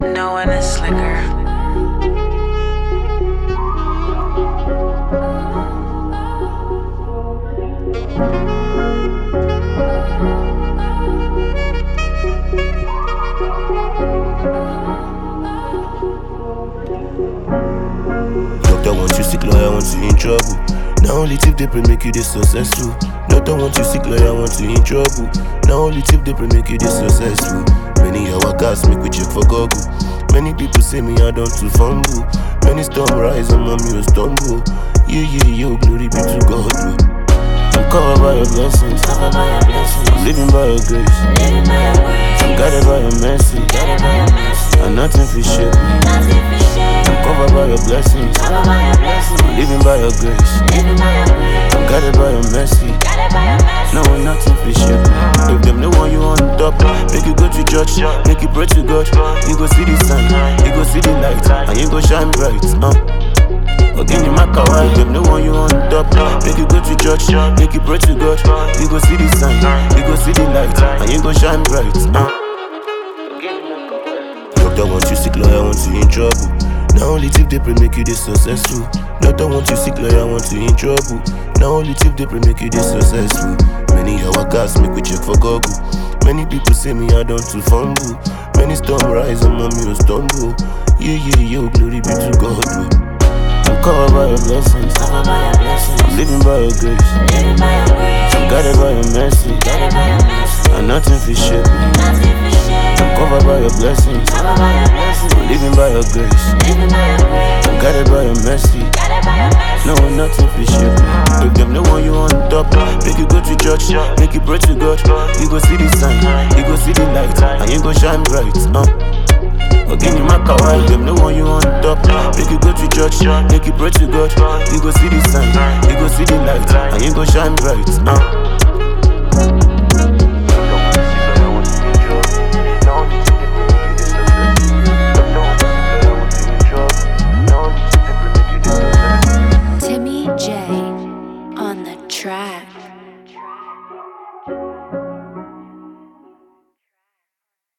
No one is slicker. Doctor want you sick, lawyer want you in trouble. Now only tip they pray make you this successful. Doctor want you sick, lawyer want you in trouble. Now only tip they pray make you this successful. Many hour gas make we check for Google. Many people say me I don't too fumble. Many storm rise and mommy will stumble. Yeah, glory be to God. I'm covered by your blessings. I'm living by your grace. I'm guided by your mercy. And nothing fi shake me. I'm covered by your blessings. I'm living by your grace. I'm guided by your mercy. No one nothing fi shake me. If them no want you on top, make you go to church, make you pray to God. You go see the sun, you go see the light, and you go shine bright. Again, you make a while, them no want you on top. Make you go to church, make you pray to God. You go see the sun, you go see the light, and you go shine bright. Doctor want you sick, lawyer want you in trouble. Now only tip they pray make you this successful. Doctor want you sick, lawyer want you in trouble. Now only tip they pray make you this successful. Many hour gas make we check for Google. Many people say me I don't too fumble. Many storm rise and mommy will stumble. Yeah, glory be to God. I'm covered by your blessings. I'm living by your grace. I'm guided by your mercy. And nothing fi shake me. I'm covered by your blessings. I'm living by your grace. I'm guided by your mercy. No one nothing fi shake me. If them no want you on top, make you go to church, make you pray to God. You go see the sun, you go see the light, and you go shine bright. Again, you make a while, them no want you on top. Make you go to church, make you pray to God. You go see the sun, you go see the light, and you go shine bright. Timmy J on the track.